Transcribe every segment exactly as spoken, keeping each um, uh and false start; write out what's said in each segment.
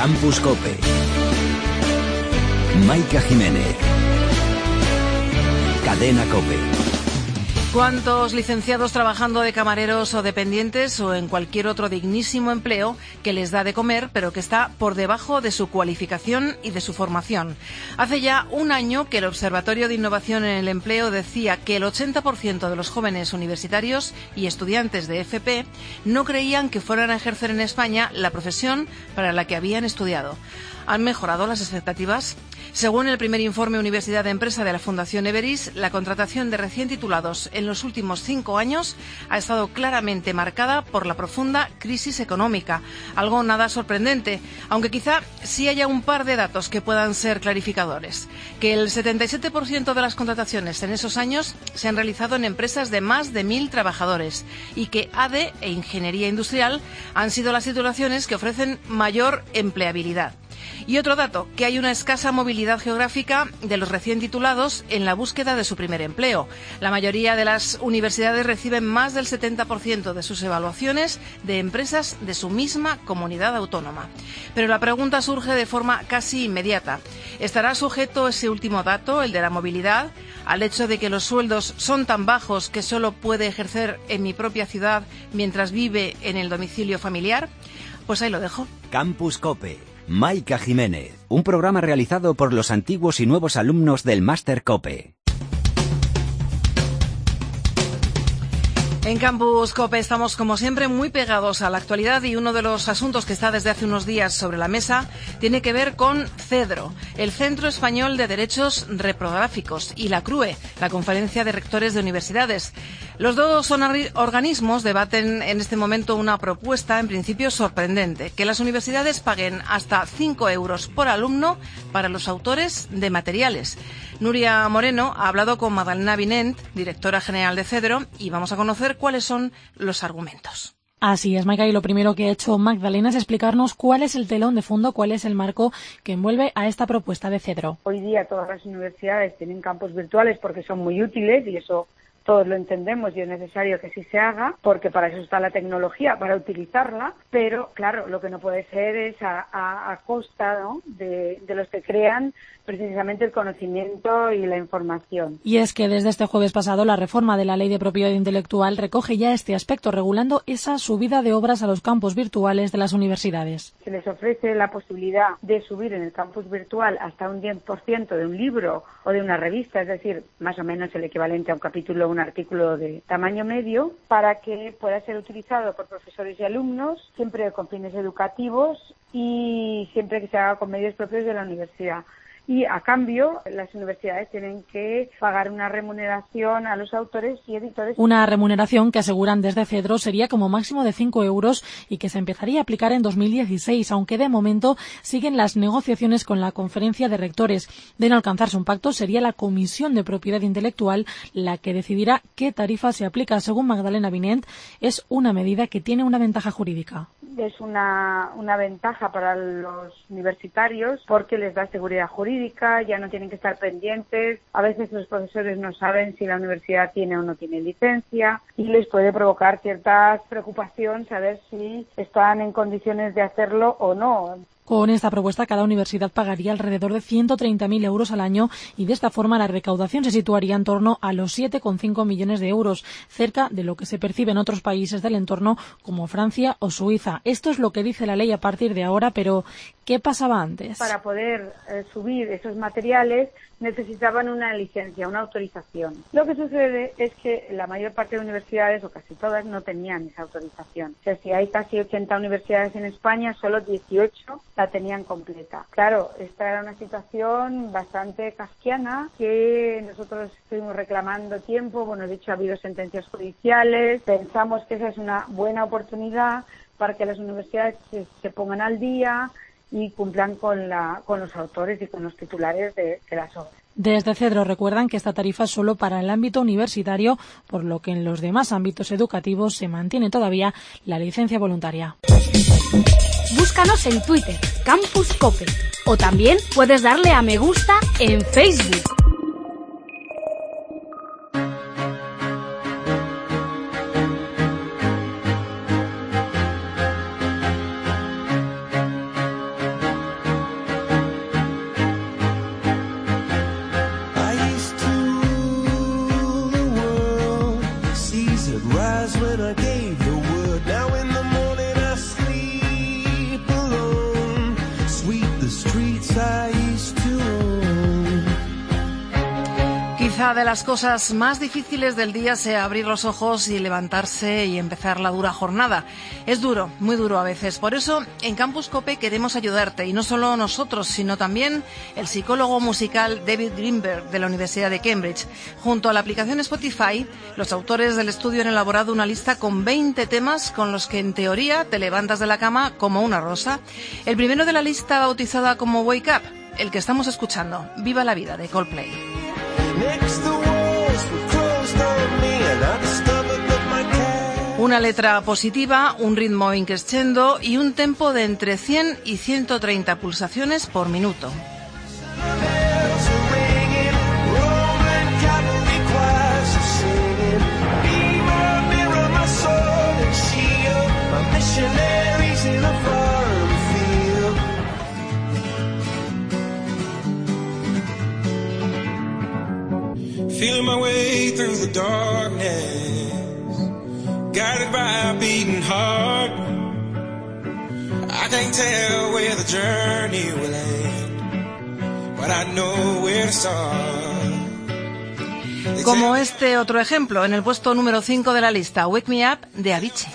Campus Cope. Maika Jiménez. Cadena Cope. ¿Cuántos licenciados trabajando de camareros o dependientes o en cualquier otro dignísimo empleo que les da de comer, pero que está por debajo de su cualificación y de su formación? Hace ya un año que el Observatorio de Innovación en el Empleo decía que el ochenta por ciento de los jóvenes universitarios y estudiantes de F P no creían que fueran a ejercer en España la profesión para la que habían estudiado. ¿Han mejorado las expectativas? Según el primer informe Universidad de Empresa de la Fundación Everis, la contratación de recién titulados en los últimos cinco años ha estado claramente marcada por la profunda crisis económica. Algo nada sorprendente, aunque quizá sí haya un par de datos que puedan ser clarificadores. Que el setenta y siete por ciento de las contrataciones en esos años se han realizado en empresas de más de mil trabajadores y que A D e Ingeniería Industrial han sido las titulaciones que ofrecen mayor empleabilidad. Y otro dato, que hay una escasa movilidad geográfica de los recién titulados en la búsqueda de su primer empleo. La mayoría de las universidades reciben más del setenta por ciento de sus evaluaciones de empresas de su misma comunidad autónoma. Pero la pregunta surge de forma casi inmediata. ¿Estará sujeto ese último dato, el de la movilidad, al hecho de que los sueldos son tan bajos que solo puede ejercer en mi propia ciudad mientras vive en el domicilio familiar? Pues ahí lo dejo. Campus Cope. Maika Jiménez, un programa realizado por los antiguos y nuevos alumnos del Máster Cope. En Campus Cope estamos, como siempre, muy pegados a la actualidad y uno de los asuntos que está desde hace unos días sobre la mesa tiene que ver con CEDRO, el Centro Español de Derechos Reprográficos, y la CRUE, la Conferencia de Rectores de Universidades. Los dos organismos debaten en este momento una propuesta, en principio sorprendente, que las universidades paguen hasta cinco euros por alumno para los autores de materiales. Nuria Moreno ha hablado con Magdalena Vinent, directora general de CEDRO, y vamos a conocer cuáles son los argumentos. Así es, Maika, y lo primero que ha hecho Magdalena es explicarnos cuál es el telón de fondo, cuál es el marco que envuelve a esta propuesta de CEDRO. Hoy día todas las universidades tienen campus virtuales porque son muy útiles y eso todos lo entendemos y es necesario que así se haga, porque para eso está la tecnología, para utilizarla, pero claro, lo que no puede ser es a, a, a costa, ¿no?, de, de los que crean precisamente el conocimiento y la información. Y es que desde este jueves pasado la reforma de la Ley de Propiedad Intelectual recoge ya este aspecto, regulando esa subida de obras a los campus virtuales de las universidades. Se les ofrece la posibilidad de subir en el campus virtual hasta un diez por ciento de un libro o de una revista, es decir, más o menos el equivalente a un capítulo o un artículo de tamaño medio, para que pueda ser utilizado por profesores y alumnos, siempre con fines educativos y siempre que se haga con medios propios de la universidad. Y a cambio, las universidades tienen que pagar una remuneración a los autores y editores. Una remuneración que aseguran desde CEDRO sería como máximo de cinco euros y que se empezaría a aplicar en dos mil dieciséis, aunque de momento siguen las negociaciones con la Conferencia de Rectores. De no alcanzarse un pacto, sería la Comisión de Propiedad Intelectual la que decidirá qué tarifa se aplica. Según Magdalena Vinent, es una medida que tiene una ventaja jurídica. Es una, una ventaja para los universitarios porque les da seguridad jurídica, ya no tienen que estar pendientes. A veces los profesores no saben si la universidad tiene o no tiene licencia y les puede provocar cierta preocupación saber si están en condiciones de hacerlo o no. Con esta propuesta, cada universidad pagaría alrededor de ciento treinta mil euros al año y de esta forma la recaudación se situaría en torno a los siete coma cinco millones de euros, cerca de lo que se percibe en otros países del entorno como Francia o Suiza. Esto es lo que dice la ley a partir de ahora, pero ¿qué pasaba antes? Para poder eh, subir esos materiales necesitaban una licencia, una autorización. Lo que sucede es que la mayor parte de universidades, o casi todas, no tenían esa autorización. O sea, si hay casi ochenta universidades en España, solo dieciocho la tenían completa. Claro, esta era una situación bastante kafkiana que nosotros estuvimos reclamando tiempo. Bueno, de hecho ha habido sentencias judiciales. Pensamos que esa es una buena oportunidad para que las universidades se, se pongan al día y cumplan con, la, con los autores y con los titulares de, de las obras. Desde CEDRO recuerdan que esta tarifa es solo para el ámbito universitario, por lo que en los demás ámbitos educativos se mantiene todavía la licencia voluntaria. Búscanos en Twitter, Campus Cope, o también puedes darle a me gusta en Facebook. eyes when I gave the word. Now in the morning I sleep alone. Sweep the streets I used to own. Quizá de las cosas más difíciles del día sea abrir los ojos y levantarse y empezar la dura jornada. Es duro, muy duro a veces. Por eso, en Campus Cope queremos ayudarte, y no solo nosotros, sino también el psicólogo musical David Greenberg de la Universidad de Cambridge. Junto a la aplicación Spotify, los autores del estudio han elaborado una lista con veinte temas con los que en teoría te levantas de la cama como una rosa. El primero de la lista, bautizada como Wake Up, el que estamos escuchando, Viva la Vida, de Coldplay. Una letra positiva, un ritmo increscendo y un tempo de entre cien y ciento treinta pulsaciones por minuto. Feeling my way through the darkness, guided by a beating heart. I can't tell where the journey will end, but I know where to start. Como este otro ejemplo, en el puesto número cinco de la lista, Wake Me Up, de Avicii.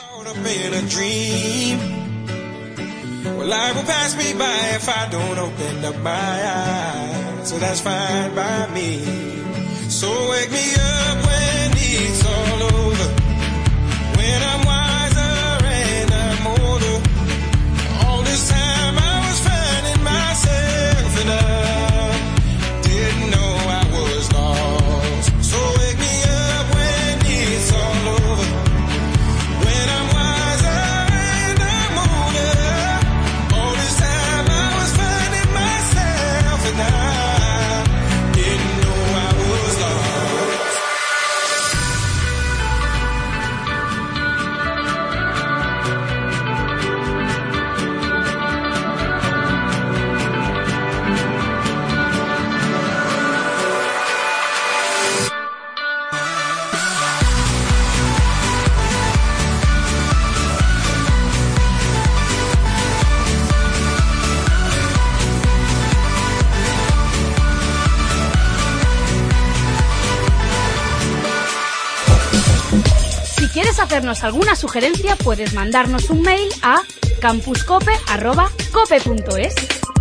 Well, life will pass me by if I don't open up my eyes, so that's fine by me. So wake me up when it's all over, when I'm wiser and I'm older. All this time I was finding myself and I didn't know I was lost. So wake me up when it's all over, when I'm wiser and I'm older. All this time I was finding myself and I didn't know I was lost. Si quieres hacernos alguna sugerencia, puedes mandarnos un mail a campuscope arroba cope punto es.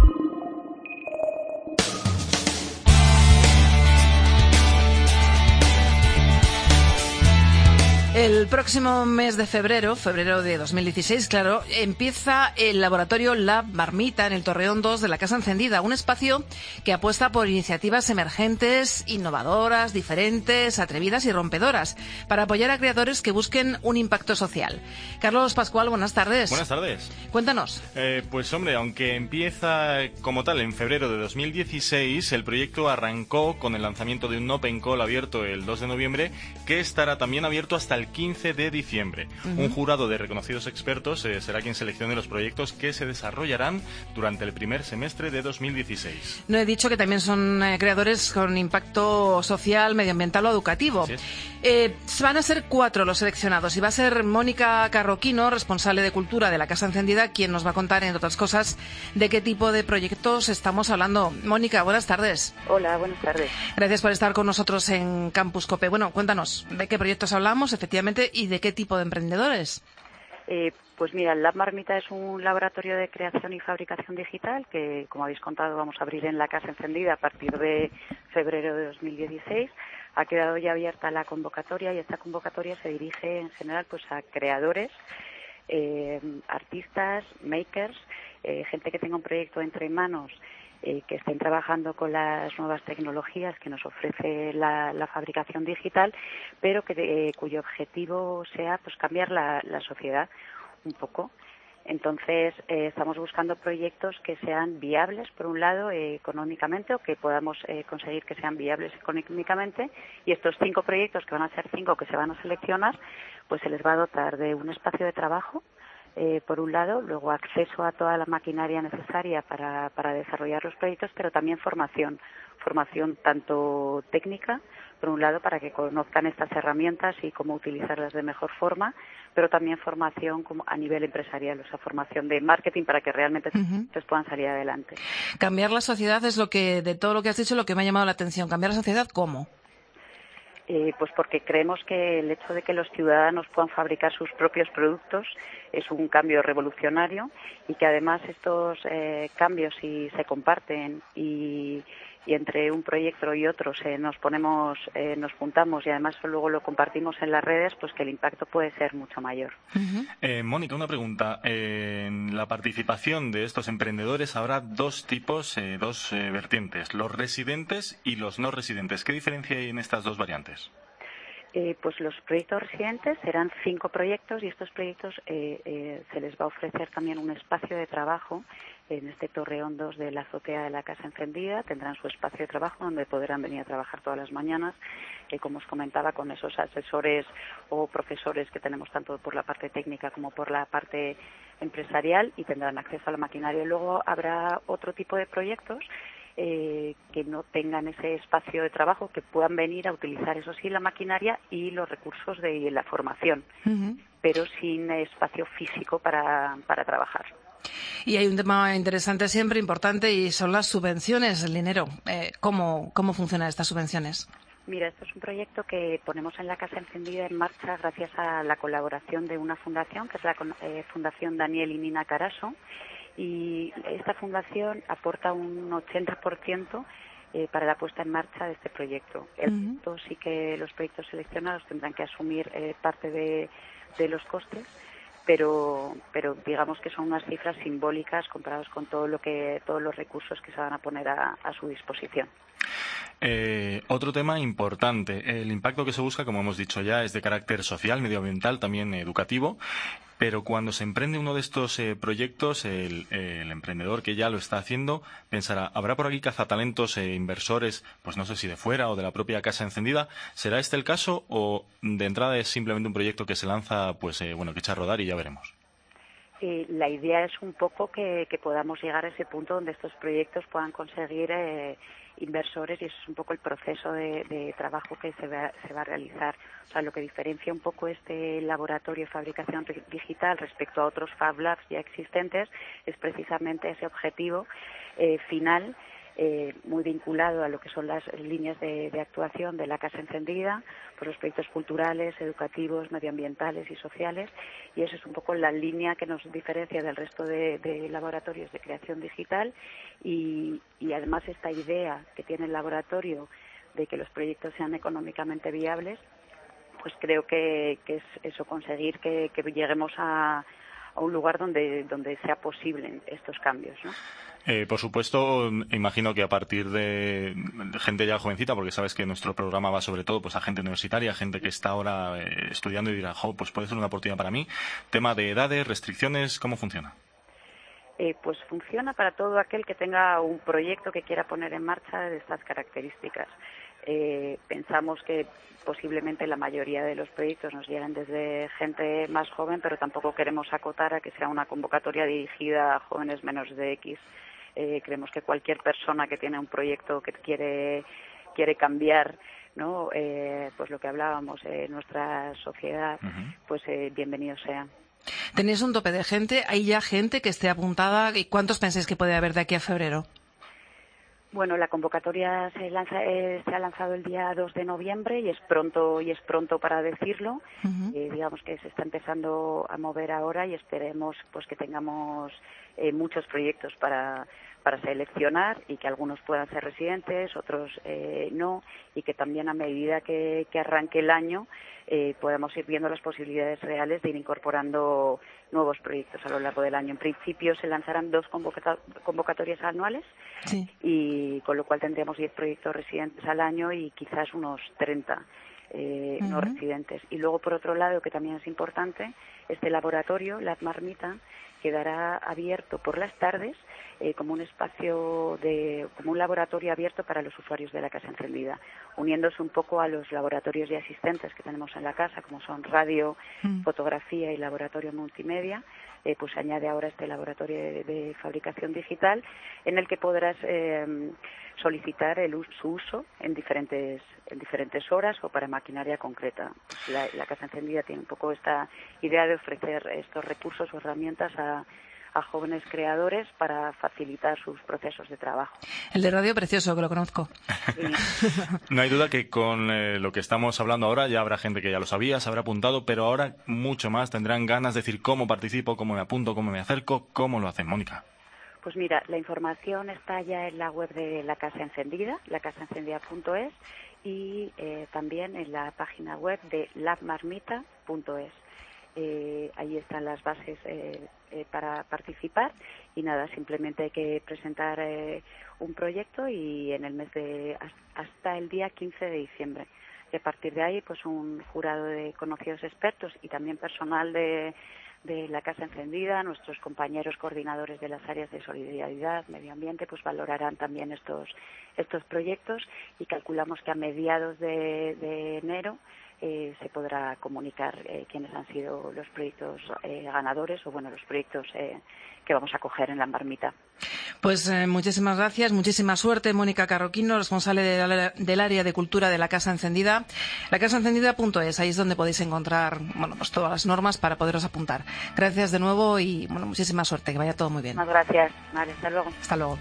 El próximo mes de febrero, febrero de dos mil dieciséis, claro, empieza el laboratorio Lab Marmita en el Torreón dos de la Casa Encendida, un espacio que apuesta por iniciativas emergentes, innovadoras, diferentes, atrevidas y rompedoras, para apoyar a creadores que busquen un impacto social. Carlos Pascual, buenas tardes. Buenas tardes. Cuéntanos. Eh, pues hombre, aunque empieza como tal en febrero de dos mil dieciséis, el proyecto arrancó con el lanzamiento de un Open Call abierto el dos de noviembre, que estará también abierto hasta el quince de diciembre. Uh-huh. Un jurado de reconocidos expertos eh, será quien seleccione los proyectos que se desarrollarán durante el primer semestre de dos mil dieciséis. No he dicho que también son eh, creadores con impacto social, medioambiental o educativo. Sí. Eh, van a ser cuatro los seleccionados y va a ser Mónica Carroquino, responsable de Cultura de la Casa Encendida, quien nos va a contar, entre otras cosas, de qué tipo de proyectos estamos hablando. Mónica, buenas tardes. Hola, buenas tardes. Gracias por estar con nosotros en Campus Cope. Bueno, cuéntanos, ¿de qué proyectos hablamos, efectivamente, y de qué tipo de emprendedores? Eh, pues mira, el Lab Marmita es un laboratorio de creación y fabricación digital que, como habéis contado, vamos a abrir en la Casa Encendida a partir de febrero de dos mil dieciséis. Ha quedado ya abierta la convocatoria y esta convocatoria se dirige en general pues a creadores, eh, artistas, makers, eh, gente que tenga un proyecto entre manos, eh, que estén trabajando con las nuevas tecnologías que nos ofrece la, la fabricación digital, pero que eh, cuyo objetivo sea pues cambiar la, la sociedad un poco. Entonces, eh, estamos buscando proyectos que sean viables, por un lado, eh, económicamente, o que podamos eh, conseguir que sean viables económicamente. Y estos cinco proyectos, que van a ser cinco que se van a seleccionar, pues se les va a dotar de un espacio de trabajo Eh, por un lado, luego acceso a toda la maquinaria necesaria para, para desarrollar los proyectos, pero también formación, formación tanto técnica, por un lado, para que conozcan estas herramientas y cómo utilizarlas de mejor forma, pero también formación como a nivel empresarial, o sea, formación de marketing para que realmente uh-huh. puedan salir adelante. Cambiar la sociedad es lo que, de todo lo que has dicho, lo que me ha llamado la atención. ¿Cambiar la sociedad cómo? Eh, pues porque creemos que el hecho de que los ciudadanos puedan fabricar sus propios productos es un cambio revolucionario y que además estos eh, cambios, si se comparten y, y entre un proyecto y otro se nos ponemos, eh, nos juntamos y además luego lo compartimos en las redes, pues que el impacto puede ser mucho mayor. Uh-huh. Eh, Mónica, una pregunta. Eh, en la participación de estos emprendedores habrá dos tipos, eh, dos eh, vertientes, los residentes y los no residentes. ¿Qué diferencia hay en estas dos variantes? Eh, pues los proyectos residentes serán cinco proyectos y estos proyectos eh, eh, se les va a ofrecer también un espacio de trabajo en este torreón dos de la azotea de la Casa Encendida. Tendrán su espacio de trabajo donde podrán venir a trabajar todas las mañanas, eh, como os comentaba, con esos asesores o profesores que tenemos tanto por la parte técnica como por la parte empresarial y tendrán acceso a la maquinaria. Y luego habrá otro tipo de proyectos Eh, que no tengan ese espacio de trabajo, que puedan venir a utilizar, eso sí, la maquinaria y los recursos de la formación, uh-huh. pero sin espacio físico para, para trabajar. Y hay un tema interesante siempre, importante, y son las subvenciones, el dinero. Eh, ¿cómo, ¿Cómo funcionan estas subvenciones? Mira, esto es un proyecto que ponemos en la Casa Encendida en marcha gracias a la colaboración de una fundación, que es la eh, Fundación Daniel y Nina Caraso, y esta fundación aporta un ochenta por ciento eh, para la puesta en marcha de este proyecto. El uh-huh. resto sí que los proyectos seleccionados tendrán que asumir eh, parte de, de los costes, pero pero digamos que son unas cifras simbólicas comparados con todo lo que todos los recursos que se van a poner a, a su disposición. Eh, otro tema importante, el impacto que se busca, como hemos dicho ya, es de carácter social, medioambiental, también educativo, pero cuando se emprende uno de estos eh, proyectos, el, el emprendedor que ya lo está haciendo pensará, ¿habrá por aquí cazatalentos e inversores, pues no sé si de fuera o de la propia Casa Encendida? ¿Será este el caso o de entrada es simplemente un proyecto que se lanza, pues eh, bueno, que echa a rodar y ya veremos? Eh, la idea es un poco que, que podamos llegar a ese punto donde estos proyectos puedan conseguir eh, inversores y eso es un poco el proceso de, de trabajo que se va, se va a realizar. O sea, lo que diferencia un poco este laboratorio de fabricación digital respecto a otros Fab Labs ya existentes es precisamente ese objetivo eh, final, Eh, muy vinculado a lo que son las líneas de, de actuación de la Casa Encendida, por los proyectos culturales, educativos, medioambientales y sociales, y eso es un poco la línea que nos diferencia del resto de, de laboratorios de creación digital y, y además esta idea que tiene el laboratorio de que los proyectos sean económicamente viables, pues creo que, que es eso, conseguir que, que lleguemos a, a un lugar donde, donde sea posible estos cambios, ¿no? Eh, por supuesto, imagino que a partir de, de gente ya jovencita, porque sabes que nuestro programa va sobre todo pues a gente universitaria, gente que está ahora eh, estudiando y dirá, jo, pues puede ser una oportunidad para mí. Tema de edades, restricciones, ¿cómo funciona? Eh, pues funciona para todo aquel que tenga un proyecto que quiera poner en marcha de estas características. Eh, pensamos que posiblemente la mayoría de los proyectos nos lleguen desde gente más joven, pero tampoco queremos acotar a que sea una convocatoria dirigida a jóvenes menos de X. Eh, creemos que cualquier persona que tiene un proyecto que quiere quiere cambiar, ¿no? Eh, pues lo que hablábamos, eh, nuestra sociedad, uh-huh. pues eh, bienvenido sea. ¿Tenéis un tope de gente? ¿Hay ya gente que esté apuntada? ¿Y cuántos pensáis que puede haber de aquí a febrero? Bueno, la convocatoria se lanza, eh, se ha lanzado el día dos de noviembre y es pronto y es pronto para decirlo. Uh-huh. Eh, digamos que se está empezando a mover ahora y esperemos pues que tengamos eh, muchos proyectos para para seleccionar y que algunos puedan ser residentes, otros eh, no, y que también a medida que, que arranque el año eh, podamos ir viendo las posibilidades reales de ir incorporando nuevos proyectos a lo largo del año. En principio se lanzarán dos convoca- convocatorias anuales, sí. Y con lo cual tendríamos diez proyectos residentes al año y quizás unos treinta eh, uh-huh. no residentes. Y luego, por otro lado, que también es importante, este laboratorio, la Marmita, quedará abierto por las tardes eh, como un espacio de, como un laboratorio abierto para los usuarios de la Casa Encendida, uniéndose un poco a los laboratorios ya existentes que tenemos en la casa, como son radio, mm. fotografía y laboratorio multimedia, eh, pues se añade ahora este laboratorio de, de fabricación digital en el que podrás eh, solicitar el, su uso en diferentes en diferentes horas o para maquinaria concreta. La, la Casa Encendida tiene un poco esta idea de ofrecer estos recursos o herramientas a, a jóvenes creadores para facilitar sus procesos de trabajo. El de radio precioso, que lo conozco. Sí. No hay duda que con eh, lo que estamos hablando ahora ya habrá gente que ya lo sabía, se habrá apuntado, pero ahora mucho más tendrán ganas de decir cómo participo, cómo me apunto, cómo me acerco, cómo lo hacen, Mónica. Pues mira, la información está ya en la web de la Casa Encendida, la casa encendida punto es, y eh, también en la página web de lab marmita punto es. Eh, ahí están las bases eh, eh, para participar y nada, simplemente hay que presentar eh, un proyecto y en el mes de hasta el día quince de diciembre. Y a partir de ahí, pues un jurado de conocidos expertos y también personal de de la Casa Encendida, nuestros compañeros coordinadores de las áreas de solidaridad, medio ambiente, pues valorarán también estos estos proyectos y calculamos que a mediados de, de enero eh, se podrá comunicar eh, quiénes han sido los proyectos eh, ganadores o bueno los proyectos eh, que vamos a coger en la marmita. Pues eh, muchísimas gracias, muchísima suerte, Mónica Carroquino, responsable de la, del área de cultura de la Casa Encendida. La casa encendida punto es, ahí es donde podéis encontrar bueno, pues todas las normas para poderos apuntar. Gracias de nuevo y bueno, muchísima suerte, que vaya todo muy bien. Muchas gracias, vale, hasta luego. Hasta luego.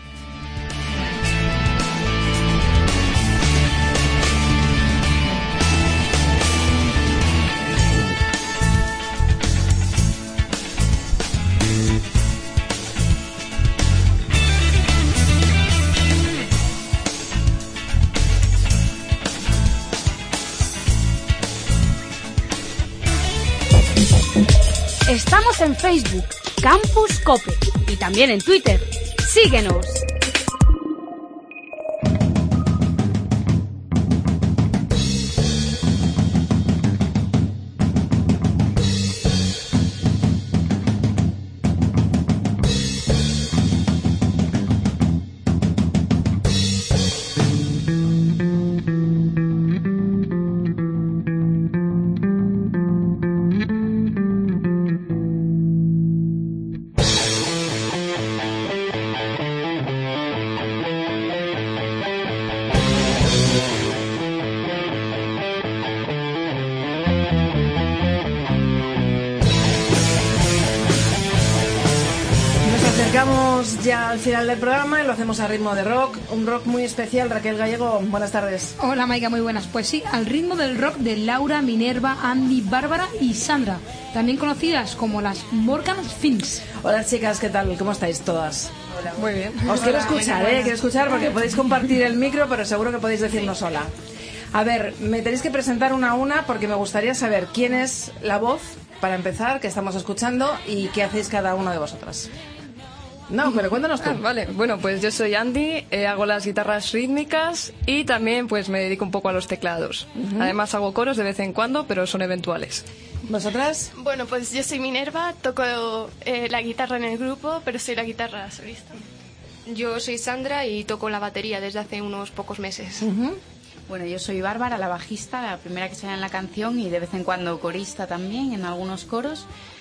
Estamos en Facebook, Campus Cope, y también en Twitter. ¡Síguenos! Llegamos ya al final del programa y lo hacemos a ritmo de rock, un rock muy especial. Raquel Gallego, buenas tardes. Hola Maika, muy buenas. Pues sí, al ritmo del rock de Laura, Minerva, Andy, Bárbara y Sandra, también conocidas como las Morgan Finks. Hola chicas, ¿qué tal? ¿Cómo estáis todas? Hola. Muy bien. Os quiero escuchar, ¿eh? Quiero escuchar porque podéis compartir el micro, pero seguro que podéis decirnos hola. A ver, me tenéis que presentar una a una porque me gustaría saber quién es la voz, para empezar, que estamos escuchando y qué hacéis cada una de vosotras. No, pero cuéntanos tú. Ah, vale, bueno, pues yo soy Andy, eh, hago las guitarras rítmicas y también pues me dedico un poco a los teclados. Uh-huh. Además hago coros de vez en cuando, pero son eventuales. ¿Vosotras? Bueno, pues yo soy Minerva, toco eh, la guitarra en el grupo, pero soy la guitarra solista. Yo soy Sandra y toco la batería desde hace unos pocos meses. Uh-huh. Bueno, yo soy Bárbara, la bajista, la primera que sale en la canción y de vez en cuando corista también en algunos coros.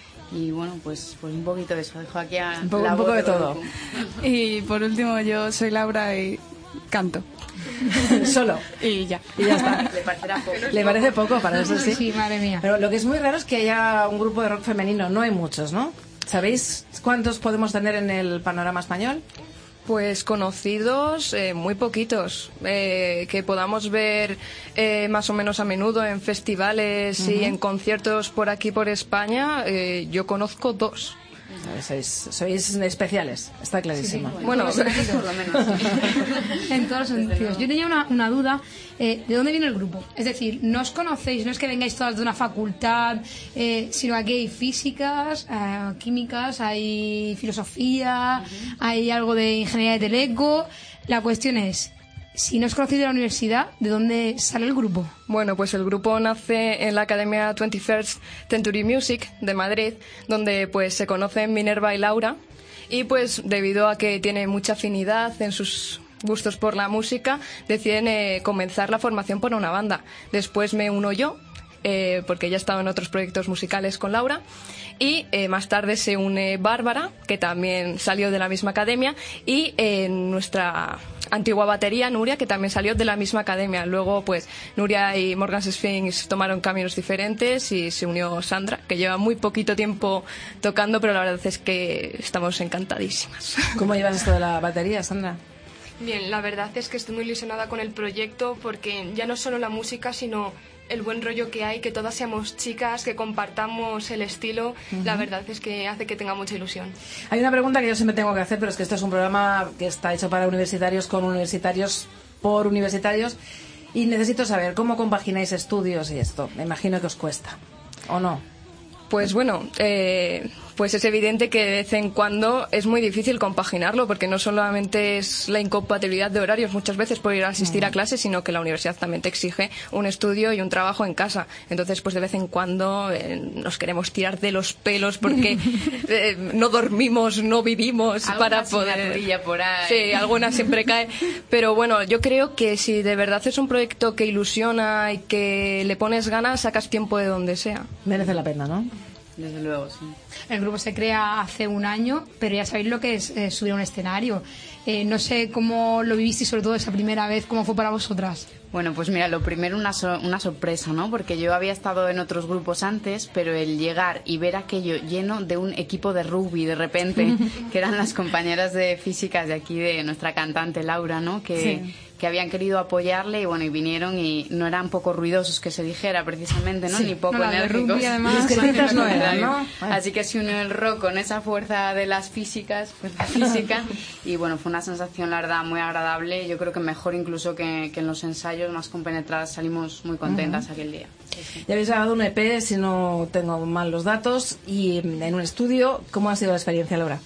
Y bueno, pues, pues un poquito de eso, dejo aquí a un poco, la un poco de todo. grupo. Y por último yo soy Laura y canto. Solo. Y ya. Y ya está. Le parecerá poco. Le parece poco para eso, sí. Sí, madre mía. Pero lo que es muy raro es que haya un grupo de rock femenino, no hay muchos, ¿no? ¿Sabéis cuántos podemos tener en el panorama español? Pues conocidos, eh, muy poquitos, eh, que podamos ver eh, más o menos a menudo en festivales uh-huh. y en conciertos por aquí, por España, eh, yo conozco dos. Sois, sois especiales, está clarísimo. Sí, sí, bueno, bueno por lo menos. En todos los sentidos. Yo tenía una, una duda, eh, ¿de dónde viene el grupo? Es decir, no os conocéis, no es que vengáis todas de una facultad, eh, sino aquí hay físicas, eh, químicas, hay filosofía, uh-huh. hay algo de ingeniería de teleco. La cuestión es, si no os conocéis de la universidad, ¿de dónde sale el grupo? Bueno, pues el grupo nace en la Academia twenty-first Century Music de Madrid, donde pues se conocen Minerva y Laura, y pues debido a que tiene mucha afinidad en sus gustos por la música, deciden eh, comenzar la formación por una banda. Después me uno yo, eh, porque ella estaba en otros proyectos musicales con Laura. Y eh, más tarde se une Bárbara, que también salió de la misma academia, y eh, nuestra antigua batería, Nuria, que también salió de la misma academia. Luego, pues, Nuria y Morgan Sphinx tomaron caminos diferentes y se unió Sandra, que lleva muy poquito tiempo tocando, pero la verdad es que estamos encantadísimas. ¿Cómo llevas esto de la batería, Sandra? Bien, la verdad es que estoy muy ilusionada con el proyecto porque ya no solo la música, sino el buen rollo que hay, que todas seamos chicas, que compartamos el estilo, uh-huh. La verdad es que hace que tenga mucha ilusión. Hay una pregunta que yo siempre tengo que hacer, pero es que esto es un programa que está hecho para universitarios, con universitarios, por universitarios, y necesito saber cómo compagináis estudios y esto. Me imagino que os cuesta, ¿o no? Pues bueno, eh, pues es evidente que de vez en cuando es muy difícil compaginarlo, porque no solamente es la incompatibilidad de horarios muchas veces por ir a asistir a clases, sino que la universidad también te exige un estudio y un trabajo en casa. Entonces, pues de vez en cuando eh, nos queremos tirar de los pelos porque eh, no dormimos, no vivimos para poder... por ahí. Sí, alguna siempre cae. Pero bueno, yo creo que si de verdad es un proyecto que ilusiona y que le pones ganas, sacas tiempo de donde sea. Merece la pena, ¿no? Desde luego, sí. El grupo se crea hace un año, pero ya sabéis lo que es eh, subir a un escenario. Eh, no sé cómo lo vivisteis, sobre todo esa primera vez, ¿cómo fue para vosotras? Bueno, pues mira, lo primero una, so- una sorpresa, ¿no? Porque yo había estado en otros grupos antes, pero el llegar y ver aquello lleno de un equipo de rugby de repente, que eran las compañeras de físicas de aquí, de nuestra cantante Laura, ¿no? Que... Sí. que habían querido apoyarle y bueno, y vinieron y no eran poco ruidosos, que se dijera precisamente, ¿no? Sí, ni poco no, enérgicos. Rugby, además, no eran, ¿no? Así que se unió el rock con esa fuerza de las físicas, fuerza física, y bueno, fue una sensación, la verdad, muy agradable. Yo creo que mejor incluso que, que en los ensayos, más compenetradas, salimos muy contentas uh-huh. aquel día. Sí, sí. Ya habéis grabado un E P, si no tengo mal los datos, y en un estudio. ¿Cómo ha sido la experiencia, Laura?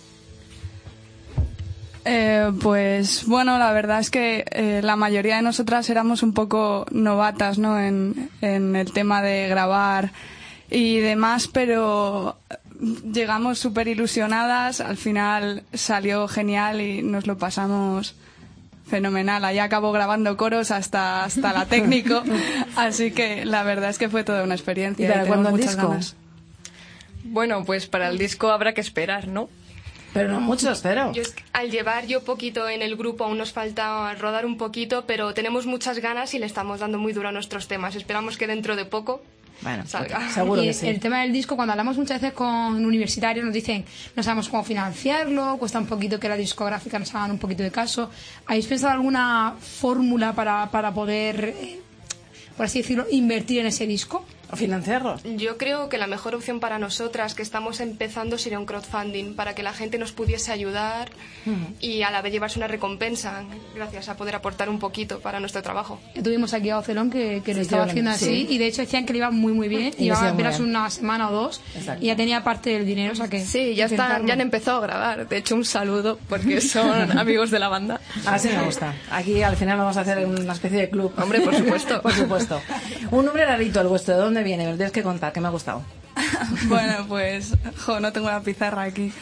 Eh, pues bueno, la verdad es que eh, la mayoría de nosotras éramos un poco novatas, ¿no? En, en el tema de grabar y demás, pero llegamos súper ilusionadas, al final salió genial y nos lo pasamos fenomenal. Allá acabó grabando coros hasta, hasta la técnico, así que la verdad es que fue toda una experiencia. ¿Y para cuándo el disco? Ganas. Bueno, pues para el disco habrá que esperar, ¿no? Pero no mucho, espero. Yo es que, al llevar yo poquito en el grupo, aún nos falta rodar un poquito, pero tenemos muchas ganas y le estamos dando muy duro a nuestros temas. Esperamos que dentro de poco bueno, salga. Seguro y que sí. El tema del disco, cuando hablamos muchas veces con universitarios, nos dicen no sabemos cómo financiarlo, cuesta un poquito que la discográfica nos hagan un poquito de caso. ¿Habéis pensado alguna fórmula para, para poder, eh, por así decirlo, invertir en ese disco? ¿O financiarlos? Yo creo que la mejor opción para nosotras, que estamos empezando, sería un crowdfunding, para que la gente nos pudiese ayudar uh-huh. y a la vez llevarse una recompensa, gracias a poder aportar un poquito para nuestro trabajo. Tuvimos aquí a Ocelón, que, que lo sí, estaba sí, haciendo así, sí. y de hecho decían que le iba muy muy bien, y llevaba apenas una semana o dos, Exacto. y ya tenía parte del dinero, o sea que... Sí, ya, están, ya han empezado a grabar, de hecho un saludo, porque son amigos de la banda. Así me gusta. Aquí al final vamos a hacer una especie de club. Hombre, por supuesto. Por supuesto. Un nombre rarito el vuestro, ¿de dónde viene? Me lo tienes que contar, que me ha gustado. Bueno, pues, jo, no tengo la pizarra aquí.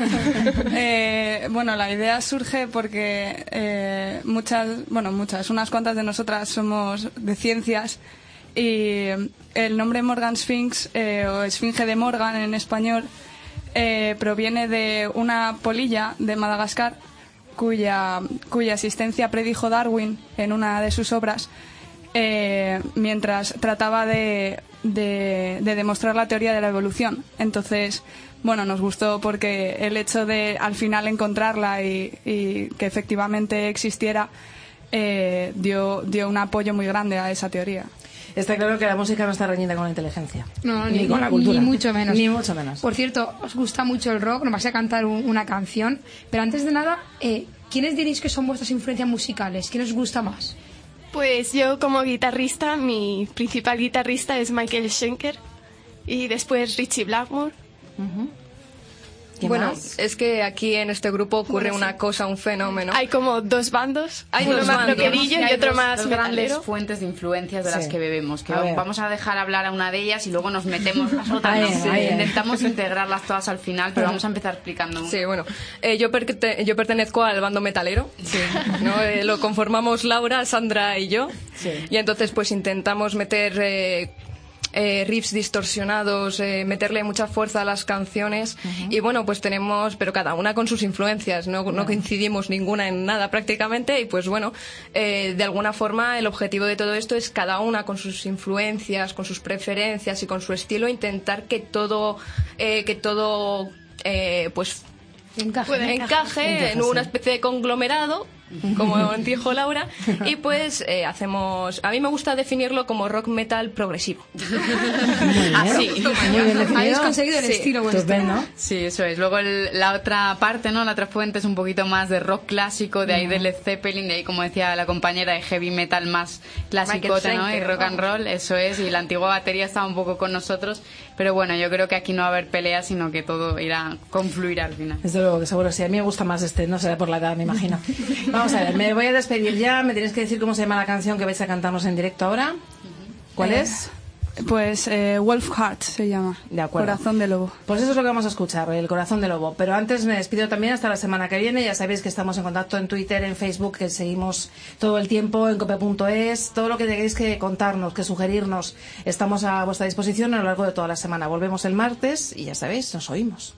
Eh, bueno, la idea surge porque eh, muchas, bueno, muchas, unas cuantas de nosotras somos de ciencias y el nombre Morgan Sphinx, eh, o Esfinge de Morgan en español, eh, proviene de una polilla de Madagascar cuya, cuya existencia predijo Darwin en una de sus obras. Eh, mientras trataba de, de, de demostrar la teoría de la evolución. Entonces, bueno, nos gustó porque el hecho de al final encontrarla y, y que efectivamente existiera eh, dio, dio un apoyo muy grande a esa teoría. Está claro que la música no está reñida con la inteligencia. No, ni, ni con la cultura. Ni mucho menos. Ni mucho menos. Por cierto, os gusta mucho el rock, nos vais a cantar un, una canción, pero antes de nada, eh, ¿quiénes diréis que son vuestras influencias musicales? ¿Quién os gusta más? Pues yo como guitarrista, mi principal guitarrista es Michael Schenker y después Richie Blackmore. Uh-huh. Bueno, más? es que aquí en este grupo ocurre una cosa, un fenómeno. Hay como dos bandos, hay uno dos más bandos. rockerillo y, y otro dos, más dos metalero. grandes fuentes de influencias de sí. las que bebemos, que a vamos a dejar hablar a una de ellas y luego nos metemos las otras. Ahí, ¿no? ahí, Intentamos integrarlas todas al final, pero vamos a empezar explicando. Sí, bueno, eh, yo, per- yo pertenezco al bando metalero, sí. ¿no? Eh, lo conformamos Laura, Sandra y yo, sí. y entonces pues intentamos meter... Eh, eh, riffs distorsionados, eh, meterle mucha fuerza a las canciones. Uh-huh. Y bueno, pues tenemos, pero cada una con sus influencias, no, no coincidimos ninguna en nada prácticamente. Y pues bueno, eh, de alguna forma el objetivo de todo esto es cada una con sus influencias, con sus preferencias y con su estilo intentar que todo, eh, que todo, eh, pues encaje, encaje, encaje en una especie de conglomerado, como dijo Laura, y pues eh, hacemos, a mí me gusta definirlo como rock metal progresivo. Así, muy bien definido. Habéis conseguido el Sí. estilo vuestro. Sí, eso es. Luego el- la otra parte, ¿no? La otra fuente es un poquito más de rock clásico, de ahí Mm. de Led Zeppelin, de ahí, como decía la compañera, de heavy metal más clasicote, ¿no? Y Schenker, rock and roll, eso es. Y la antigua batería estaba un poco con nosotros, pero bueno, yo creo que aquí no va a haber peleas, sino que todo irá a confluir al final. Desde luego que seguro, sí. A mí me gusta más este, no será por la edad, me imagino. Vamos a ver, me voy a despedir ya. Me tenéis que decir cómo se llama la canción que vais a cantarnos en directo ahora. ¿Cuál Eh, es? Pues eh, Wolf Heart se llama. De acuerdo. Corazón de lobo. Pues eso es lo que vamos a escuchar, el corazón de lobo. Pero antes me despido también hasta la semana que viene. Ya sabéis que estamos en contacto en Twitter, en Facebook, que seguimos todo el tiempo en cope punto es. Todo lo que tengáis que contarnos, que sugerirnos, estamos a vuestra disposición a lo largo de toda la semana. Volvemos el martes y ya sabéis, nos oímos.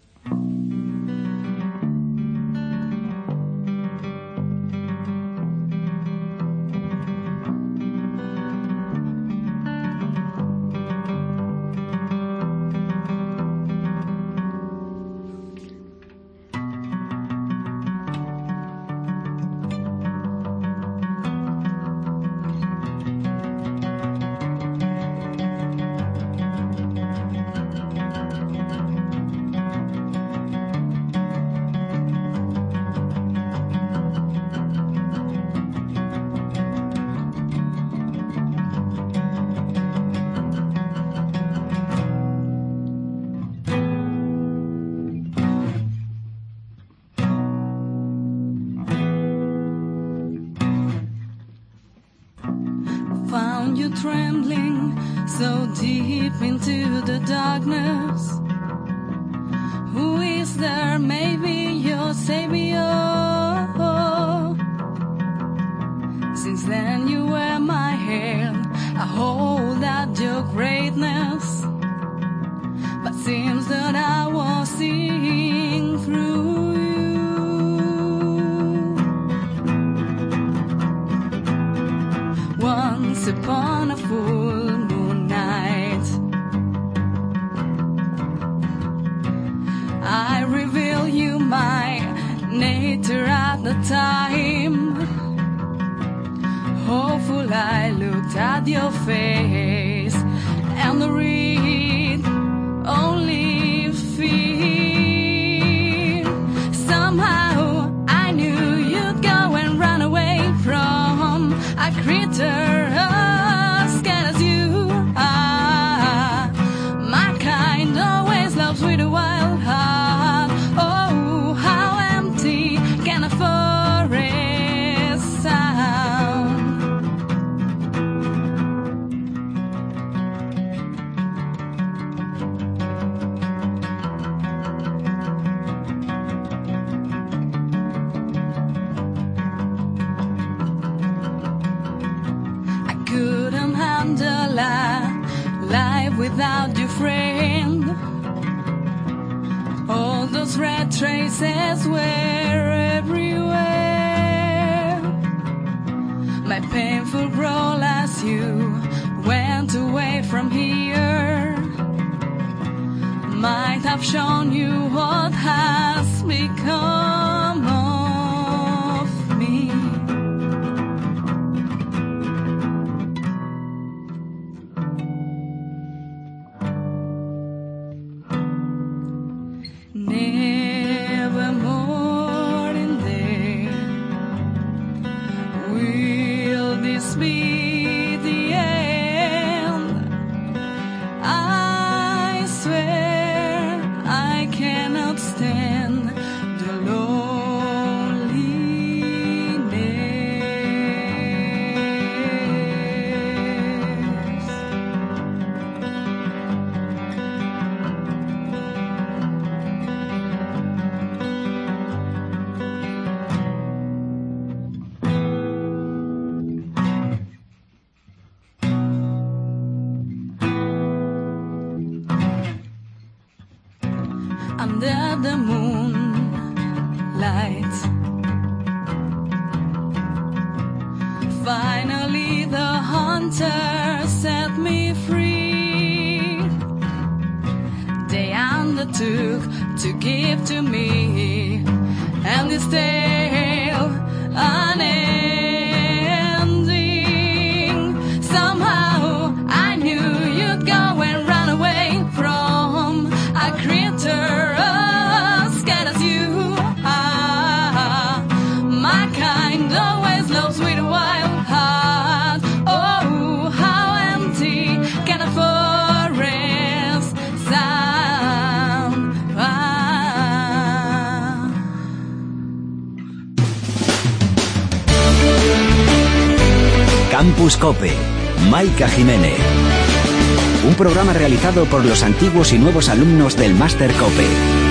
Found you trembling so deep into the darkness. Who is there? Maybe your savior. Since then you wear my hand. I hold out your greatness. But seems that I was seeing through you. Once upon a full moon night, I reveal you my nature at the time. Hopeful I looked at your face and read only fear. Somehow I knew you'd go and run away from a creature as scared as you are. My kind always loves with a wild heart. Oh, how empty can a forest sound? I couldn't handle a life without your friend. All those red traces were everywhere. My painful brawl as you went away from here might have shown you what has become of me. Nevermore in there will this be the end. I swear I cannot stand the loneliness. under the moonlight. Finally the hunter set me free. They undertook to give to me, and this tale unending. Somehow I knew you'd go and run away from a creature as scared as you are. My kind always loves with a wild heart. Oh, how empty can a forest sound? Ah. Campus Cope, Maika Jiménez. Un programa realizado por los antiguos y nuevos alumnos del Máster Cope.